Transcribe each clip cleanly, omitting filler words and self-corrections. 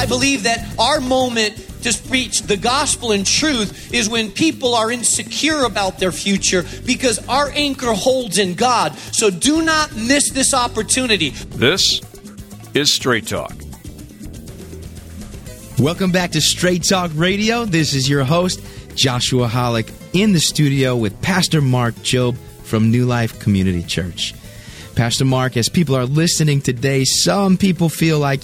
believe that our moment to preach the gospel and truth is when people are insecure about their future, because our anchor holds in God. So do not miss this opportunity. This is Straight Talk. Welcome back to Straight Talk Radio. This is your host, Joshua Hollick, in the studio with Pastor Mark Jobe from New Life Community Church. Pastor Mark, as people are listening today, some people feel like,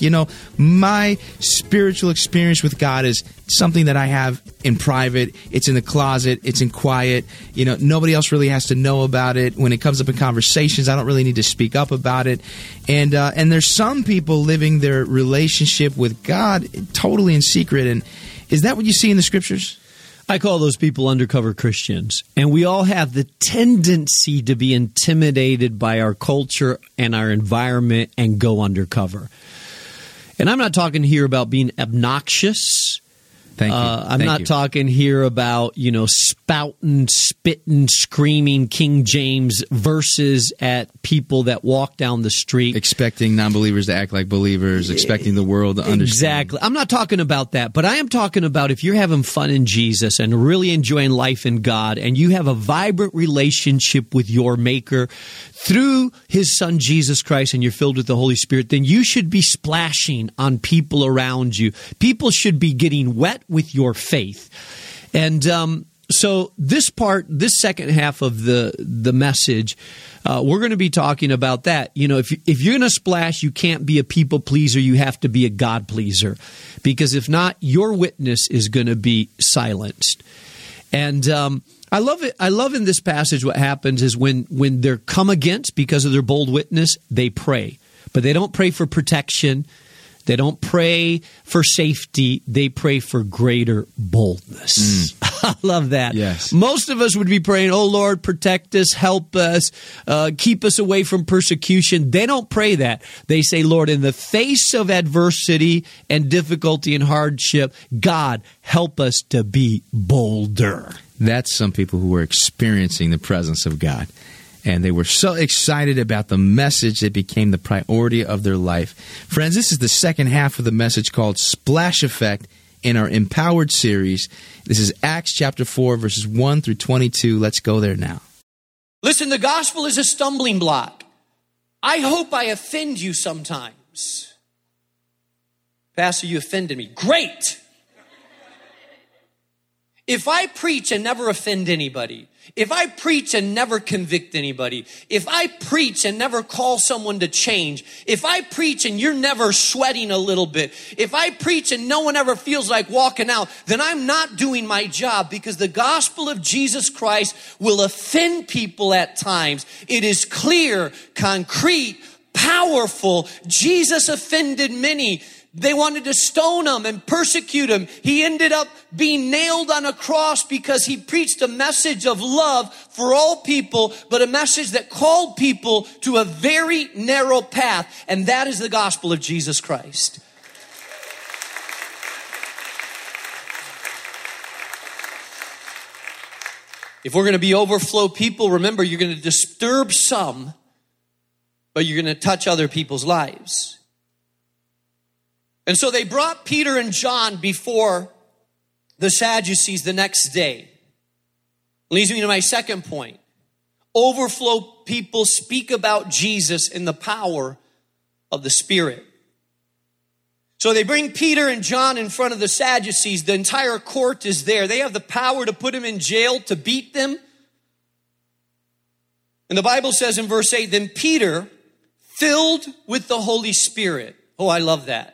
my spiritual experience with God is something that I have in private. It's in the closet. It's in quiet. Nobody else really has to know about it. When it comes up in conversations, I don't really need to speak up about it. And there's some people living their relationship with God totally in secret. And is that what you see in the Scriptures? I call those people undercover Christians. And we all have the tendency to be intimidated by our culture and our environment and go undercover. And I'm not talking here about being obnoxious. Thank you. I'm not talking here about, spouting, spitting, screaming King James verses at people that walk down the street. Expecting non-believers to act like believers, expecting the world to understand. Exactly. I'm not talking about that, but I am talking about if you're having fun in Jesus and really enjoying life in God, and you have a vibrant relationship with your Maker through His Son, Jesus Christ, and you're filled with the Holy Spirit, then you should be splashing on people around you. People should be getting wet with your faith. And so this second half of the message, we're going to be talking about that. If you're going to splash, you can't be a people pleaser. You have to be a God pleaser, because if not, your witness is going to be silenced. And I love it. I love in this passage what happens is when they're come against because of their bold witness, they pray. But they don't pray for protection. They don't pray for safety. They pray for greater boldness. I love that. Yes. Most of us would be praying, oh, Lord, protect us, help us, keep us away from persecution. They don't pray that. They say, Lord, in the face of adversity and difficulty and hardship, God, help us to be bolder. That's some people who were experiencing the presence of God. And they were so excited about the message that became the priority of their life. Friends, this is the second half of the message called Splash Effect in our Empowered series. This is Acts chapter 4, verses 1 through 22. Let's go there now. Listen, the gospel is a stumbling block. I hope I offend you sometimes. Pastor, you offended me. Great! If I preach and never offend anybody, if I preach and never convict anybody, if I preach and never call someone to change, if I preach and you're never sweating a little bit, if I preach and no one ever feels like walking out, then I'm not doing my job, because the gospel of Jesus Christ will offend people at times. It is clear, concrete, powerful. Jesus offended many. They wanted to stone him and persecute him. He ended up being nailed on a cross because he preached a message of love for all people, but a message that called people to a very narrow path. And that is the gospel of Jesus Christ. If we're going to be overflow people, remember, you're going to disturb some, but you're going to touch other people's lives. And so they brought Peter and John before the Sadducees the next day. Leads me to my second point. Overflow people speak about Jesus in the power of the Spirit. So they bring Peter and John in front of the Sadducees. The entire court is there. They have the power to put them in jail, to beat them. And the Bible says in verse 8, then Peter, filled with the Holy Spirit. Oh, I love that.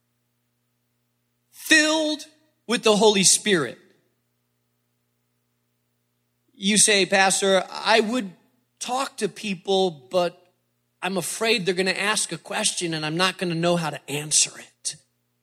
Filled with the Holy Spirit. You say, Pastor, I would talk to people, but I'm afraid they're going to ask a question and I'm not going to know how to answer it.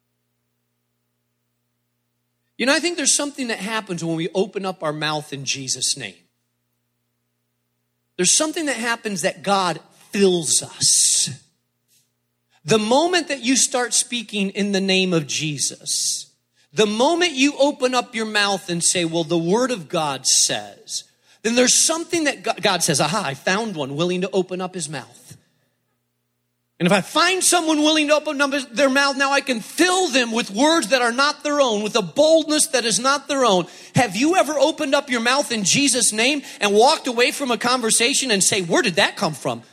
I think there's something that happens when we open up our mouth in Jesus' name. There's something that happens that God fills us. The moment that you start speaking in the name of Jesus, the moment you open up your mouth and say, well, the Word of God says, then there's something that God says, aha, I found one willing to open up his mouth. And if I find someone willing to open up their mouth, now I can fill them with words that are not their own, with a boldness that is not their own. Have you ever opened up your mouth in Jesus' name and walked away from a conversation and say, where did that come from?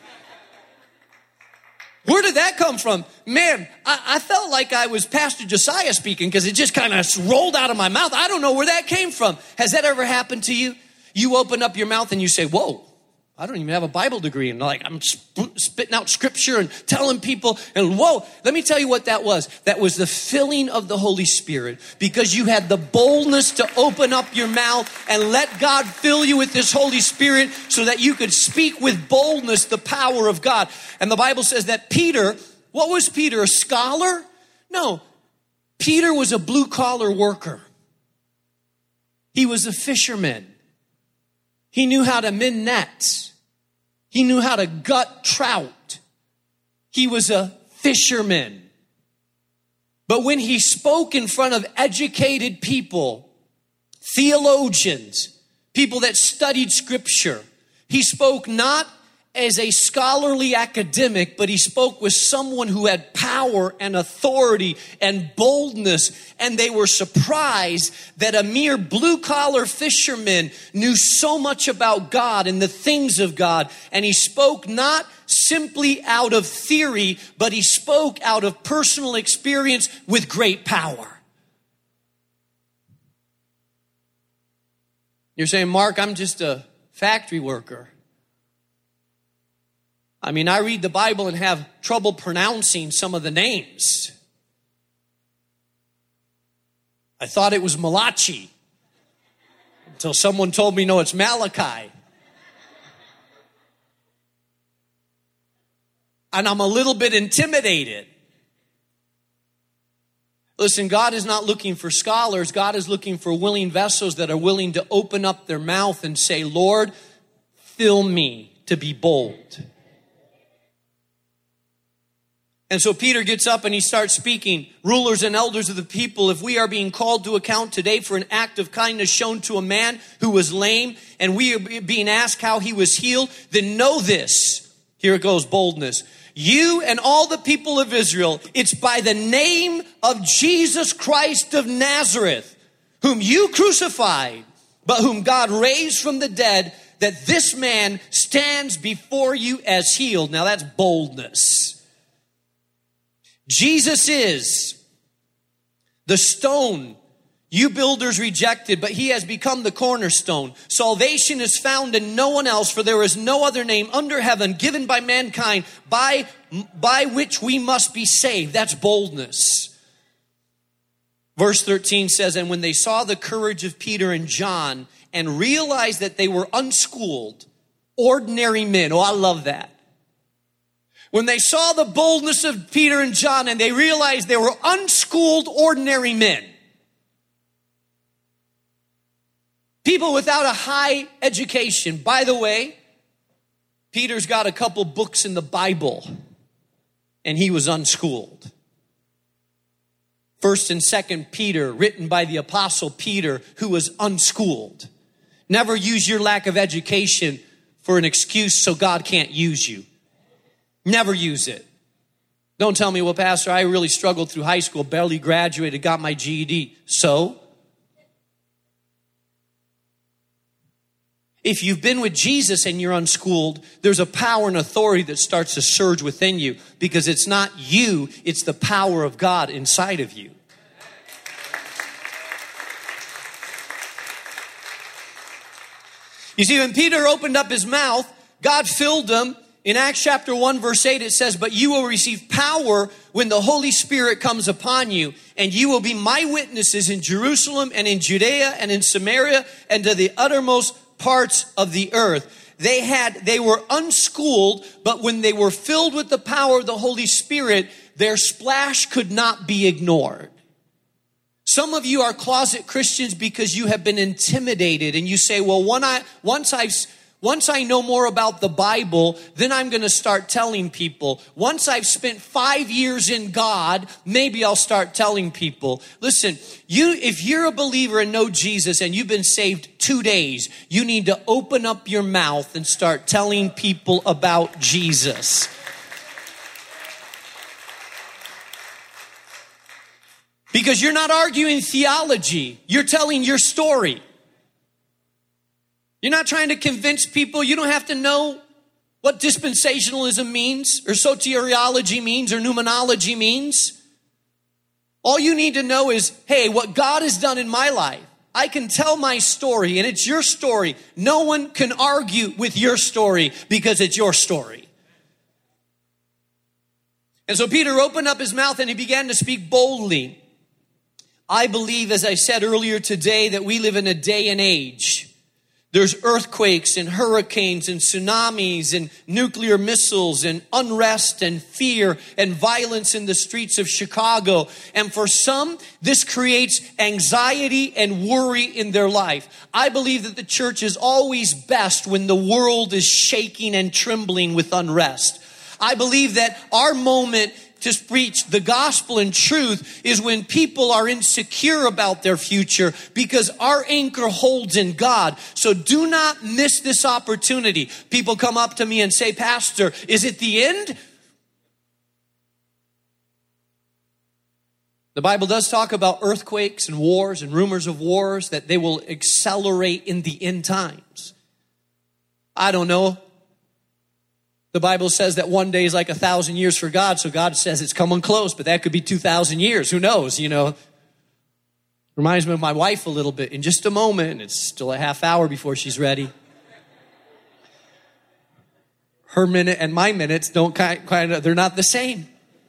Where did that come from? Man, I felt like I was Pastor Josiah speaking because it just kind of rolled out of my mouth. I don't know where that came from. Has that ever happened to you? You open up your mouth and you say, whoa, I don't even have a Bible degree. And like I'm spitting out scripture and telling people, and whoa, let me tell you what that was. That was the filling of the Holy Spirit, because you had the boldness to open up your mouth and let God fill you with this Holy Spirit so that you could speak with boldness the power of God. And the Bible says that Peter, what was Peter, a scholar? No, Peter was a blue-collar worker. He was a fisherman. He knew how to mend nets. He knew how to gut trout. He was a fisherman. But when he spoke in front of educated people, theologians, people that studied scripture, he spoke not as a scholarly academic, but he spoke with someone who had power and authority and boldness. And they were surprised that a mere blue-collar fisherman knew so much about God and the things of God. And he spoke not simply out of theory, but he spoke out of personal experience with great power. You're saying, Mark, I'm just a factory worker. I mean, I read the Bible and have trouble pronouncing some of the names. I thought it was Malachi until someone told me, no, it's Malachi. And I'm a little bit intimidated. Listen, God is not looking for scholars. God is looking for willing vessels that are willing to open up their mouth and say, Lord, fill me to be bold. And so Peter gets up and he starts speaking. Rulers and elders of the people, if we are being called to account today for an act of kindness shown to a man who was lame, and we are being asked how he was healed, then know this. Here it goes, boldness. You and all the people of Israel, it's by the name of Jesus Christ of Nazareth, whom you crucified, but whom God raised from the dead, that this man stands before you as healed. Now that's boldness. Jesus is the stone you builders rejected, but he has become the cornerstone. Salvation is found in no one else, for there is no other name under heaven given by mankind by which we must be saved. That's boldness. Verse 13 says, and when they saw the courage of Peter and John and realized that they were unschooled, ordinary men. Oh, I love that. When they saw the boldness of Peter and John and they realized they were unschooled, ordinary men. People without a high education. By the way, Peter's got a couple books in the Bible and he was unschooled. 1st and 2nd Peter, written by the Apostle Peter, who was unschooled. Never use your lack of education for an excuse so God can't use you. Never use it. Don't tell me, well, Pastor, I really struggled through high school, barely graduated, got my GED. So? If you've been with Jesus and you're unschooled, there's a power and authority that starts to surge within you, because it's not you, it's the power of God inside of you. You see, when Peter opened up his mouth, God filled him. In Acts chapter 1, verse 8, it says, but you will receive power when the Holy Spirit comes upon you, and you will be my witnesses in Jerusalem and in Judea and in Samaria and to the uttermost parts of the earth. They were unschooled, but when they were filled with the power of the Holy Spirit, their splash could not be ignored. Some of you are closet Christians because you have been intimidated, and you say, well, once I know more about the Bible, then I'm going to start telling people. Once I've spent 5 years in God, maybe I'll start telling people. Listen, if you're a believer and know Jesus and you've been saved 2 days, you need to open up your mouth and start telling people about Jesus. Because you're not arguing theology. You're telling your story. You're not trying to convince people. You don't have to know what dispensationalism means or soteriology means or pneumonology means. All you need to know is, hey, what God has done in my life. I can tell my story, and it's your story. No one can argue with your story because it's your story. And so Peter opened up his mouth and he began to speak boldly. I believe, as I said earlier today, that we live in a day and age. There's earthquakes and hurricanes and tsunamis and nuclear missiles and unrest and fear and violence in the streets of Chicago. And for some, this creates anxiety and worry in their life. I believe that the church is always best when the world is shaking and trembling with unrest. I believe that our moment to preach the gospel and truth is when people are insecure about their future because our anchor holds in God. So do not miss this opportunity. People come up to me and say, Pastor, is it the end? The Bible does talk about earthquakes and wars and rumors of wars, that they will accelerate in the end times. I don't know. The Bible says that one day is like 1,000 years for God, so God says it's coming close, but that could be 2,000 years. Who knows, you know? Reminds me of my wife a little bit. In just a moment, it's still a half hour before she's ready. Her minute and my minutes don't they're not the same.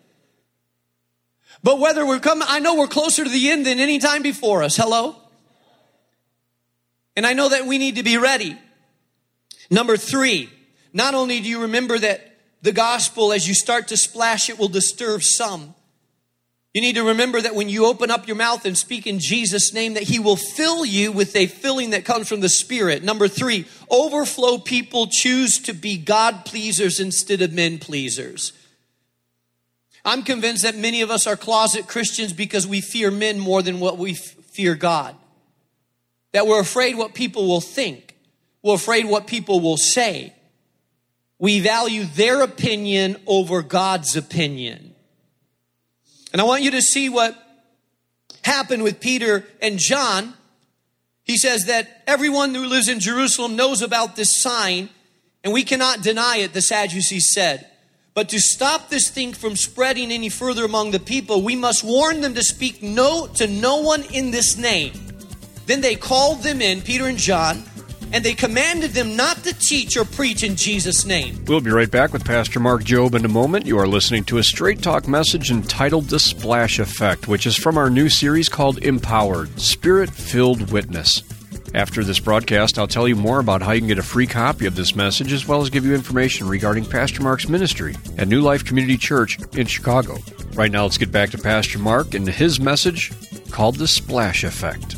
But whether we're coming, I know we're closer to the end than any time before us. Hello? And I know that we need to be ready. Number 3. Not only do you remember that the gospel, as you start to splash, it will disturb some. You need to remember that when you open up your mouth and speak in Jesus' name, that he will fill you with a filling that comes from the Spirit. Number 3, overflow people choose to be God pleasers instead of men pleasers. I'm convinced that many of us are closet Christians because we fear men more than what we fear God. That we're afraid what people will think. We're afraid what people will say. We value their opinion over God's opinion. And I want you to see what happened with Peter and John. He says that everyone who lives in Jerusalem knows about this sign, and we cannot deny it, the Sadducees said. But to stop this thing from spreading any further among the people, we must warn them to speak to no one in this name. Then they called them in, Peter and John, and they commanded them not to teach or preach in Jesus' name. We'll be right back with Pastor Mark Jobe in a moment. You are listening to a Straight Talk message entitled The Splash Effect, which is from our new series called Empowered, Spirit-Filled Witness. After this broadcast, I'll tell you more about how you can get a free copy of this message, as well as give you information regarding Pastor Mark's ministry at New Life Community Church in Chicago. Right now, let's get back to Pastor Mark and his message called The Splash Effect.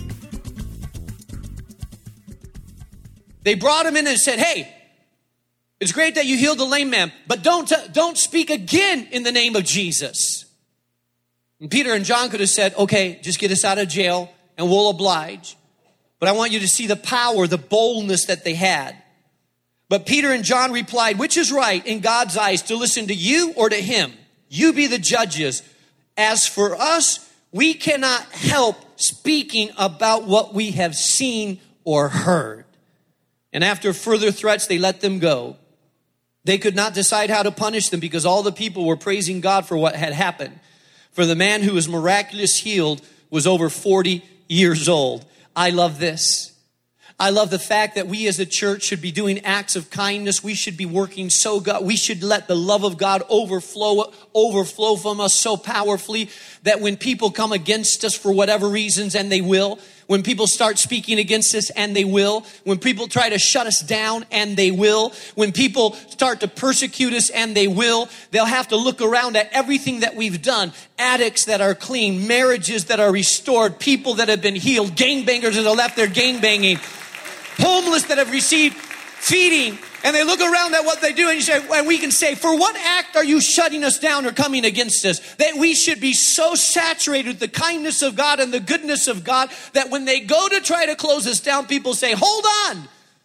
They brought him in and said, hey, it's great that you healed the lame man, but don't speak again in the name of Jesus. And Peter and John could have said, okay, just get us out of jail and we'll oblige. But I want you to see the power, the boldness that they had. But Peter and John replied, which is right in God's eyes, to listen to you or to him? You be the judges. As for us, we cannot help speaking about what we have seen or heard. And after further threats, they let them go. They could not decide how to punish them because all the people were praising God for what had happened. For the man who was miraculously healed was over 40 years old. I love this. I love the fact that we as a church should be doing acts of kindness. We should be working so God. We should let the love of God overflow from us so powerfully that when people come against us for whatever reasons, and they will, when people start speaking against us, and they will, when people try to shut us down, and they will, when people start to persecute us, and they will, they'll have to look around at everything that we've done. Addicts that are clean, marriages that are restored, people that have been healed, gangbangers that have left their gangbanging, homeless that have received feeding, and they look around at what they do, and we can say, for what act are you shutting us down or coming against us? That we should be so saturated with the kindness of God and the goodness of God that when they go to try to close us down, people say, hold on.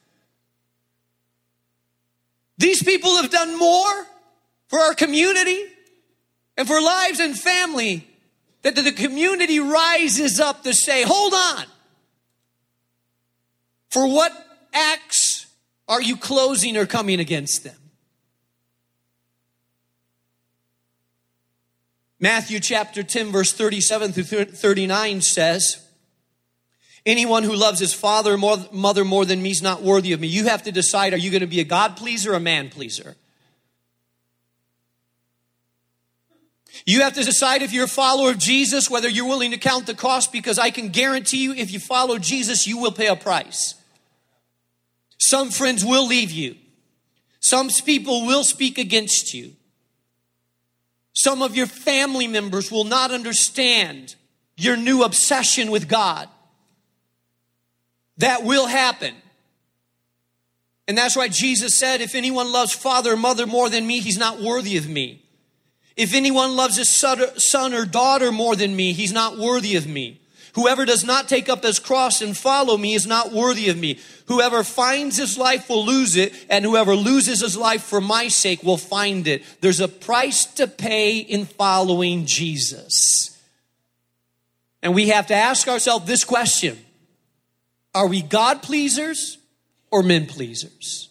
These people have done more for our community and for lives and family that the community rises up to say, hold on. For what acts are you closing or coming against them? Matthew chapter 10, verse 37 through 39 says, anyone who loves his father or mother more than me is not worthy of me. You have to decide, are you going to be a God pleaser or a man pleaser? You have to decide if you're a follower of Jesus, whether you're willing to count the cost, because I can guarantee you, if you follow Jesus, you will pay a price. Some friends will leave you. Some people will speak against you. Some of your family members will not understand your new obsession with God. That will happen. And that's why Jesus said, if anyone loves father or mother more than me, he's not worthy of me. If anyone loves his son or daughter more than me, he's not worthy of me. Whoever does not take up his cross and follow me is not worthy of me. Whoever finds his life will lose it, and whoever loses his life for my sake will find it. There's a price to pay in following Jesus. And we have to ask ourselves this question. Are we God pleasers or men pleasers?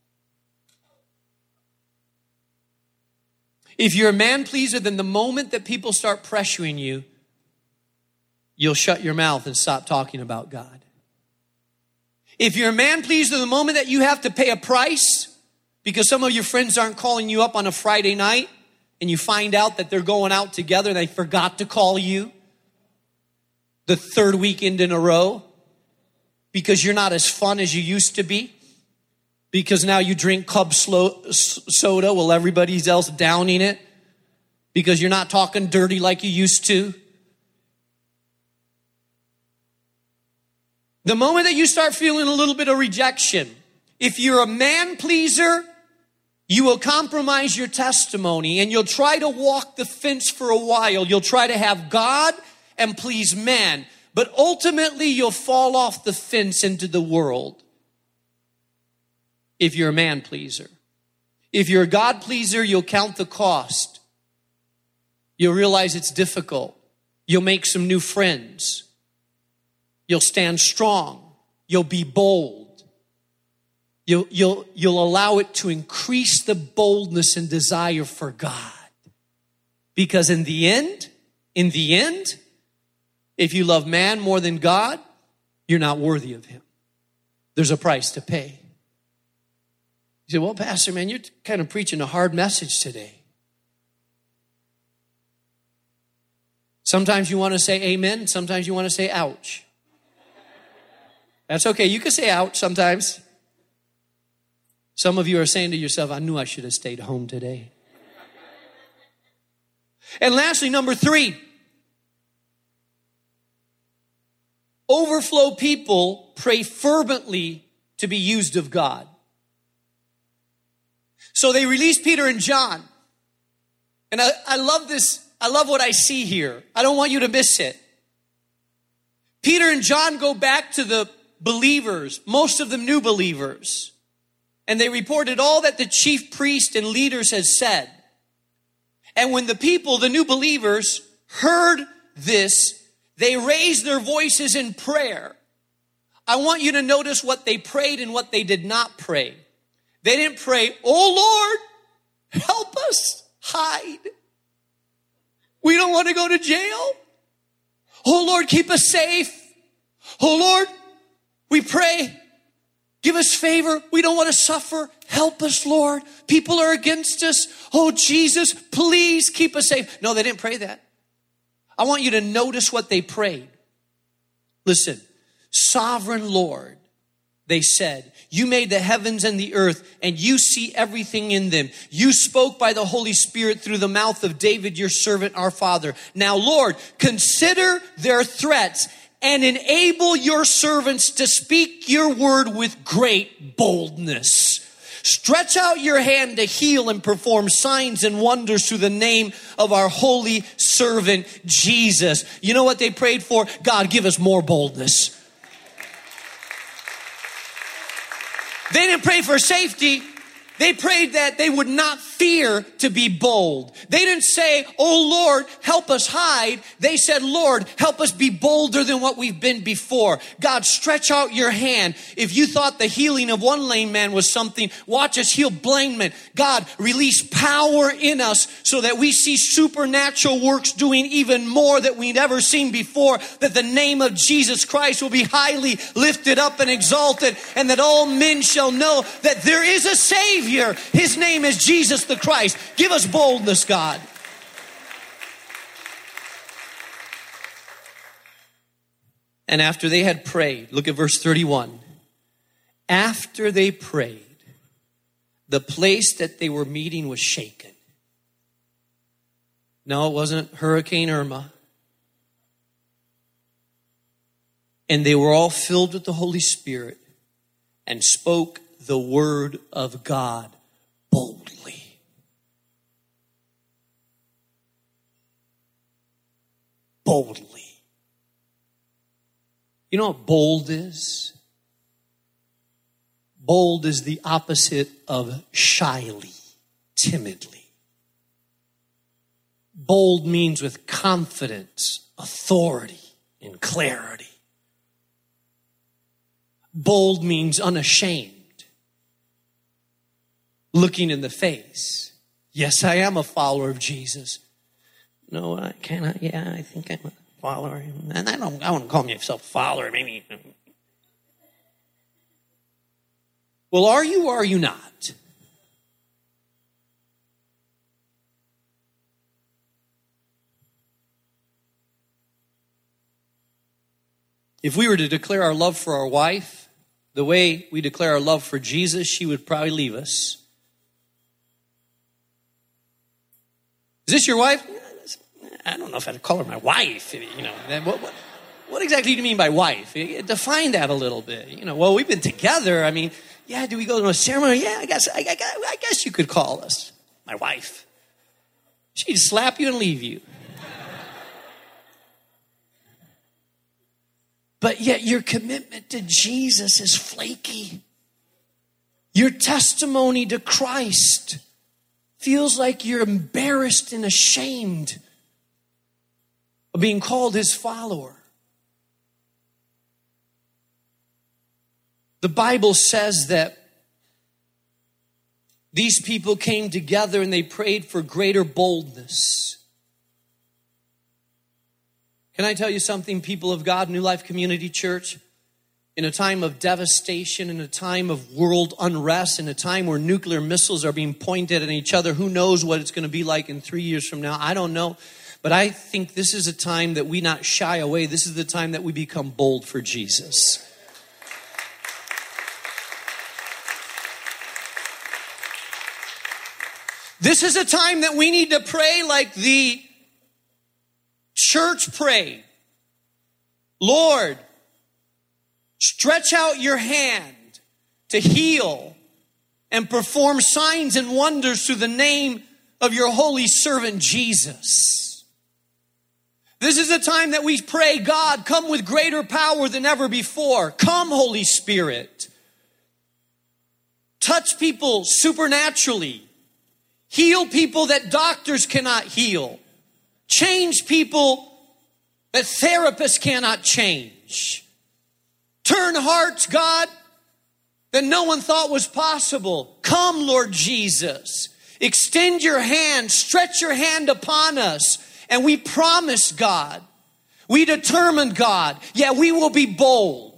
If you're a man pleaser, then the moment that people start pressuring you, you'll shut your mouth and stop talking about God. If you're a man pleaser, the moment that you have to pay a price because some of your friends aren't calling you up on a Friday night and you find out that they're going out together and they forgot to call you the third weekend in a row because you're not as fun as you used to be, because now you drink club soda while everybody else downing it, because you're not talking dirty like you used to. The moment that you start feeling a little bit of rejection, if you're a man pleaser, you will compromise your testimony and you'll try to walk the fence for a while. You'll try to have God and please man, but ultimately you'll fall off the fence into the world if you're a man pleaser. If you're a God pleaser, you'll count the cost. You'll realize it's difficult. You'll make some new friends. You'll stand strong. You'll be bold. You'll allow it to increase the boldness and desire for God. Because in the end, if you love man more than God, you're not worthy of him. There's a price to pay. You say, well, Pastor, man, you're kind of preaching a hard message today. Sometimes you want to say amen. Sometimes you want to say ouch. That's okay. You can say ouch sometimes. Some of you are saying to yourself, I knew I should have stayed home today. And lastly, number 3. Overflow people pray fervently to be used of God. So they released Peter and John. And I love this. I love what I see here. I don't want you to miss it. Peter and John go back to the believers, most of them new believers. And they reported all that the chief priest and leaders had said. And when the people, the new believers, heard this, they raised their voices in prayer. I want you to notice what they prayed and what they did not pray. They didn't pray, oh Lord, help us hide. We don't want to go to jail. Oh Lord, keep us safe. Oh Lord, we pray, give us favor. We don't want to suffer. Help us, Lord. People are against us. Oh, Jesus, please keep us safe. No, they didn't pray that. I want you to notice what they prayed. Listen, sovereign Lord, they said, you made the heavens and the earth, and you see everything in them. You spoke by the Holy Spirit through the mouth of David, your servant, our father. Now, Lord, consider their threats and enable your servants to speak your word with great boldness. Stretch out your hand to heal and perform signs and wonders through the name of our holy servant, Jesus. You know what they prayed for? God, give us more boldness. They didn't pray for safety. They prayed that they would not fear to be bold. They didn't say, oh Lord, help us hide. They said, Lord, help us be bolder than what we've been before. God, stretch out your hand. If you thought the healing of one lame man was something, watch us heal blind men. God, release power in us so that we see supernatural works doing even more that we've ever seen before, that the name of Jesus Christ will be highly lifted up and exalted, and that all men shall know that there is a Savior. His name is Jesus the Christ. Give us boldness, God. And after they had prayed, look at verse 31. After they prayed, the place that they were meeting was shaken. No, it wasn't Hurricane Irma. And they were all filled with the Holy Spirit and spoke the word of God boldly. Boldly. You know what bold is? Bold is the opposite of shyly, timidly. Bold means with confidence, authority, and clarity. Bold means unashamed. Looking in the face. Yes, I am a follower of Jesus. No, I cannot. Yeah, I think I'm a follower. And I wouldn't call myself a follower. Maybe. Well, are you or are you not? If we were to declare our love for our wife, the way we declare our love for Jesus, she would probably leave us. Is this your wife? I don't know if I'd call her my wife. You know, what exactly do you mean by wife? Define that a little bit. You know, well, we've been together. I mean, yeah. Do we go to a ceremony? Yeah, I guess you could call us my wife. She'd slap you and leave you. But yet your commitment to Jesus is flaky. Your testimony to Christ feels like you're embarrassed and ashamed of being called his follower. The Bible says that these people came together and they prayed for greater boldness. Can I tell you something, people of God, New Life Community Church? In a time of devastation, in a time of world unrest, in a time where nuclear missiles are being pointed at each other, who knows what it's going to be like in 3 years from now? I don't know. But I think this is a time that we not shy away. This is the time that we become bold for Jesus. This is a time that we need to pray like the church prayed. Lord, stretch out your hand to heal and perform signs and wonders through the name of your holy servant Jesus. This is a time that we pray, God, come with greater power than ever before. Come, Holy Spirit. Touch people supernaturally. Heal people that doctors cannot heal. Change people that therapists cannot change. Turn hearts, God, that no one thought was possible. Come, Lord Jesus. Extend your hand. Stretch your hand upon us. And we promise, God. We determine, God. Yeah, we will be bold.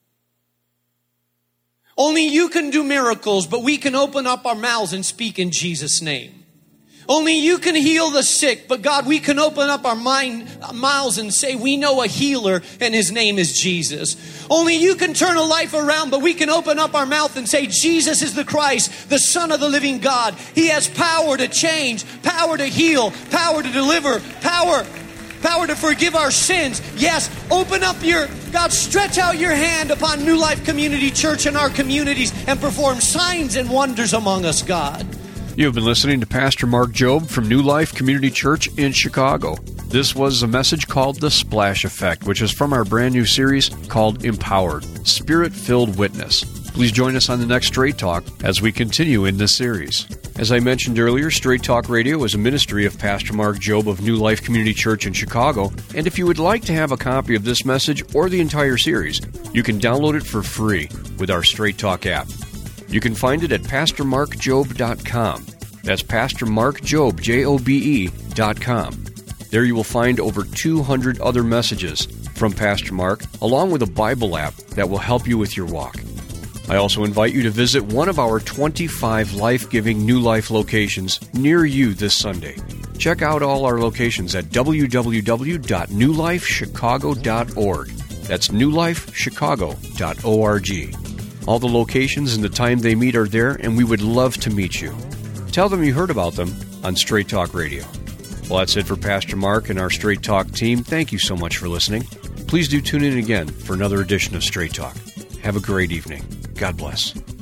Only you can do miracles, but we can open up our mouths and speak in Jesus' name. Only you can heal the sick, but God, we can open up our mouths and say we know a healer and his name is Jesus. Only you can turn a life around, but we can open up our mouth and say Jesus is the Christ, the Son of the living God. He has power to change, power to heal, power to deliver, power to forgive our sins. Yes, open up God, stretch out your hand upon New Life Community Church and our communities and perform signs and wonders among us, God. You have been listening to Pastor Mark Jobe from New Life Community Church in Chicago. This was a message called The Splash Effect, which is from our brand new series called Empowered, Spirit-Filled Witness. Please join us on the next Straight Talk as we continue in this series. As I mentioned earlier, Straight Talk Radio is a ministry of Pastor Mark Jobe of New Life Community Church in Chicago, and if you would like to have a copy of this message or the entire series, you can download it for free with our Straight Talk app. You can find it at PastorMarkJobe.com. That's PastorMarkJobe, Jobe.com. There you will find over 200 other messages from Pastor Mark, along with a Bible app that will help you with your walk. I also invite you to visit one of our 25 life-giving New Life locations near you this Sunday. Check out all our locations at www.newlifechicago.org. That's newlifechicago.org. All the locations and the time they meet are there, and we would love to meet you. Tell them you heard about them on Straight Talk Radio. Well, that's it for Pastor Mark and our Straight Talk team. Thank you so much for listening. Please do tune in again for another edition of Straight Talk. Have a great evening. God bless.